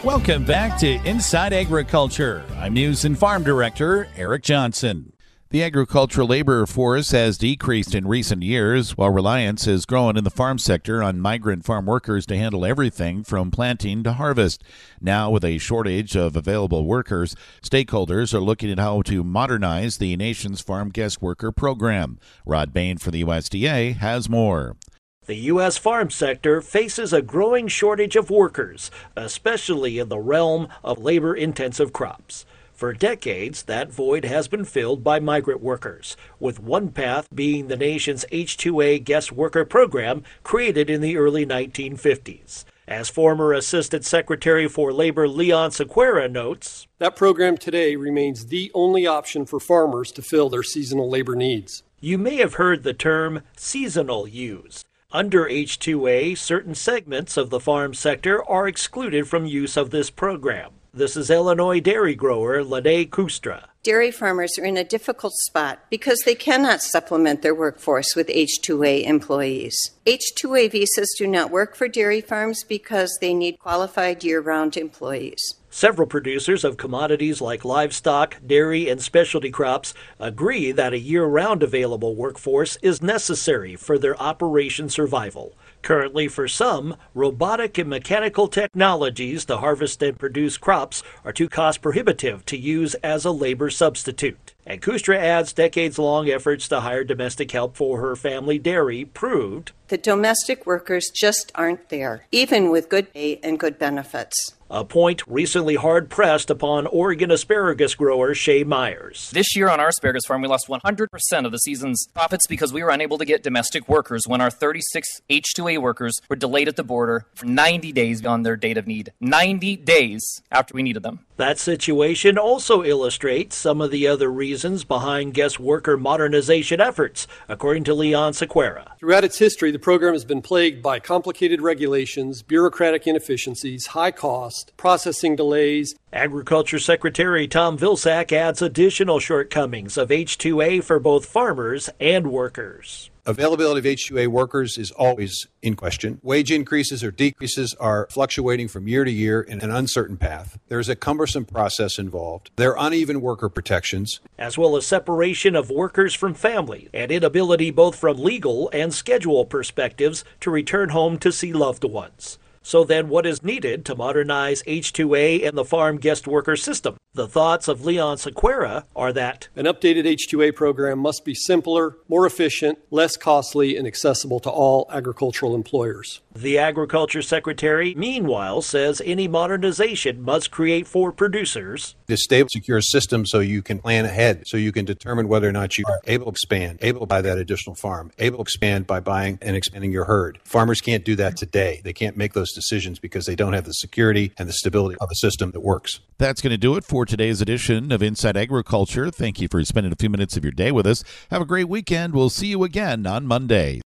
Welcome back to Inside Agriculture. I'm News and Farm Director Eric Johnson. The agricultural labor force has decreased in recent years, while reliance has grown in the farm sector on migrant farm workers to handle everything from planting to harvest. Now, with a shortage of available workers, stakeholders are looking at how to modernize the nation's farm guest worker program. Rod Bain for the USDA has more. The U.S. farm sector faces a growing shortage of workers, especially in the realm of labor-intensive crops. For decades, that void has been filled by migrant workers, with one path being the nation's H-2A guest worker program created in the early 1950s. As former Assistant Secretary for Labor Leon Sequeira notes, that program today remains the only option for farmers to fill their seasonal labor needs. You may have heard the term seasonal used. Under H-2A, certain segments of the farm sector are excluded from use of this program. This is Illinois dairy grower Lene Kustra. Dairy farmers are in a difficult spot because they cannot supplement their workforce with H-2A employees. H-2A visas do not work for dairy farms because they need qualified year-round employees. Several producers of commodities like livestock, dairy, and specialty crops agree that a year-round available workforce is necessary for their operation survival. Currently, for some, robotic and mechanical technologies to harvest and produce crops are too cost prohibitive to use as a labor substitute. And Kustra adds decades-long efforts to hire domestic help for her family dairy proved the domestic workers just aren't there, even with good pay and good benefits. A point recently hard-pressed upon Oregon asparagus grower Shay Myers. This year on our asparagus farm, we lost 100% of the season's profits because we were unable to get domestic workers when our 36 H-2A workers were delayed at the border for 90 days beyond their date of need. 90 days after we needed them. That situation also illustrates some of the other reasons behind guest worker modernization efforts, according to Leon Sequeira. Throughout its history, the program has been plagued by complicated regulations, bureaucratic inefficiencies, high cost, processing delays. Agriculture Secretary Tom Vilsack adds additional shortcomings of H-2A for both farmers and workers. Availability of H-2A workers is always in question. Wage increases or decreases are fluctuating from year to year in an uncertain path. There's a cumbersome process involved. There are uneven worker protections, as well as separation of workers from family and inability both from legal and schedule perspectives to return home to see loved ones. So then what is needed to modernize H-2A and the farm guest worker system? The thoughts of Leon Sequeira are that an updated H-2A program must be simpler, more efficient, less costly, and accessible to all agricultural employers. The Agriculture Secretary, meanwhile, says any modernization must create for producers a stable, secure system so you can plan ahead, so you can determine whether or not you are able to expand, able to buy that additional farm, able to expand by buying and expanding your herd. Farmers can't do that today. They can't make those decisions because they don't have the security and the stability of a system that works. That's going to do it for today's edition of Inside Agriculture. Thank you for spending a few minutes of your day with us. Have a great weekend. We'll see you again on Monday.